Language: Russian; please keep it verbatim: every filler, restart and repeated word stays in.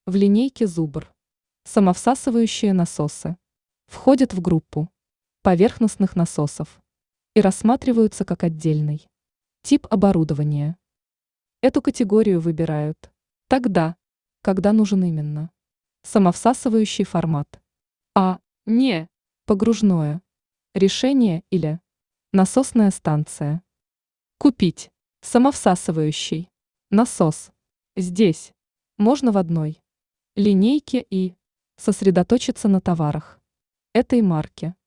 В линейке Зубр. Самовсасывающие насосы входят в группу поверхностных насосов и рассматриваются как отдельный тип оборудования. Эту категорию выбирают тогда, когда нужен именно самовсасывающий формат, а не погружное решение или насосная станция. Купить самовсасывающий насос здесь можно в одной линейке и сосредоточиться на товарах этой марки.